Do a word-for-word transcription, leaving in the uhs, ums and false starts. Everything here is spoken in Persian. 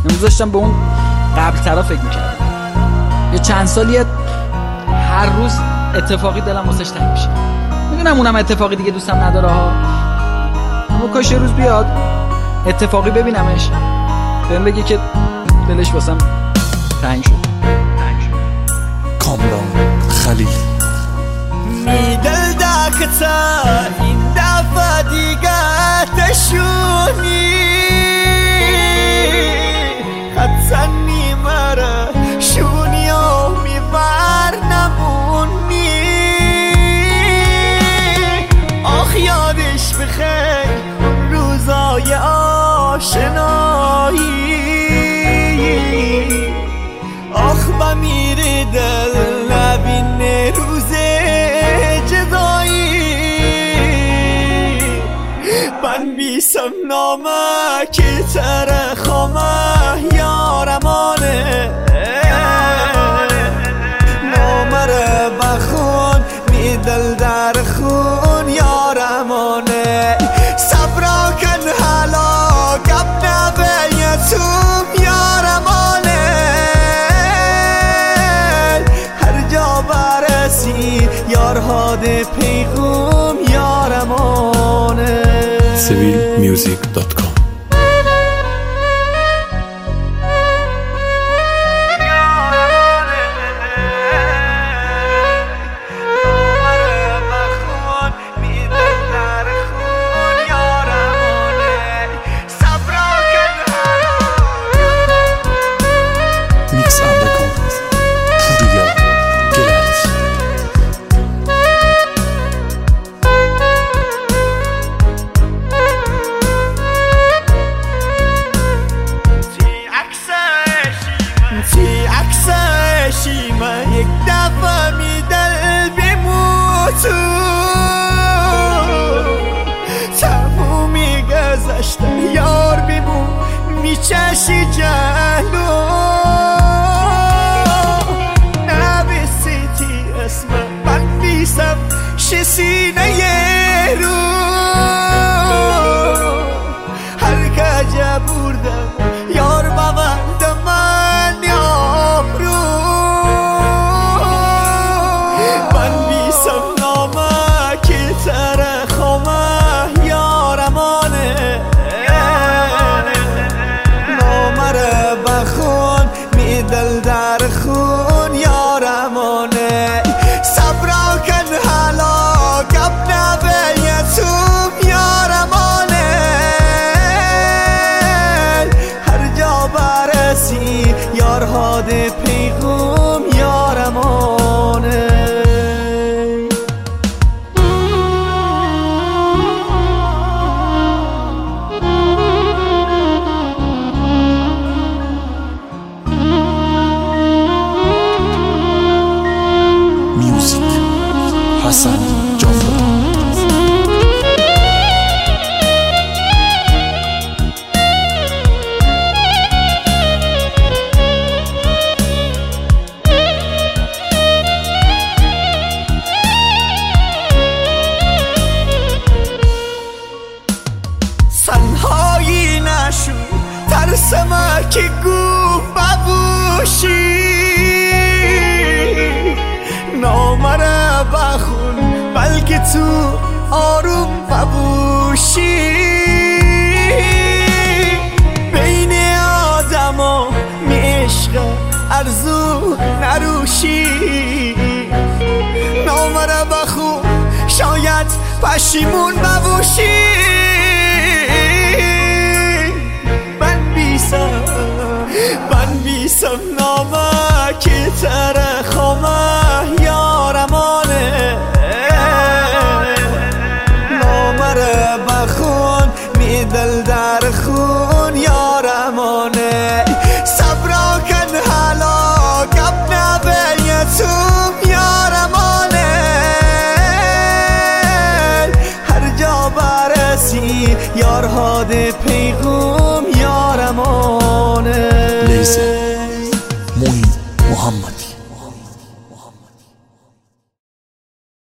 امروز داشتم به اون قبل طرف فکر میکردم. یه چند سالیه هر روز اتفاقی دلم واسش تنگ میشه. میدونم اونم اتفاقی دیگه دوستم نداره ها، اما کاش یه روز بیاد اتفاقی ببینمش بهم بگه که دلش واسم تنگ شد. کامران خلیل می دل دکتا این دفعه دیگه تشونی حتی میمره شونی و میبر نمونی. آخ یادش بخیر اون روزای آشنایی. آخ بمیره دل نبینه روز جدایی. من بیسم نامه که تر خامه یارمانه. نامه رو بخون می دل در خون یارمانه. صبرا کن حالا گپ نبیتم یارمانه. هر جا برسی یارها ده پیغوم یارمانه. سیویل میوزیک دات کام یک دفعه می دل بموتو تمومی گذشته یار بمون میچشی جلو. نبسیتی اسم من بیسم شسینه یه رو. هر کجا بردم یار ببند من یام رو. دل در خون یارمانه. صبرا کن حالا گپ نبیتم یارمانه. هر جا برسی یارها ده پیغوم یارمانه. حسن جعفر سنهایی نشو ترسم که گو ببوشی. نامره بخون بلکه تو آروم ببوشی. بین آدم و عشق ارزو نروشی. نامره بخون شاید پشیمون ببوشی. من بیسم من بیسم نامه که تر خامه یارمانه. نامه رو بخون می دل در خون یارمانه. صبرا کن حالا گپ نبیتم یارمانه. هر جا برسی یارها ده پیغوم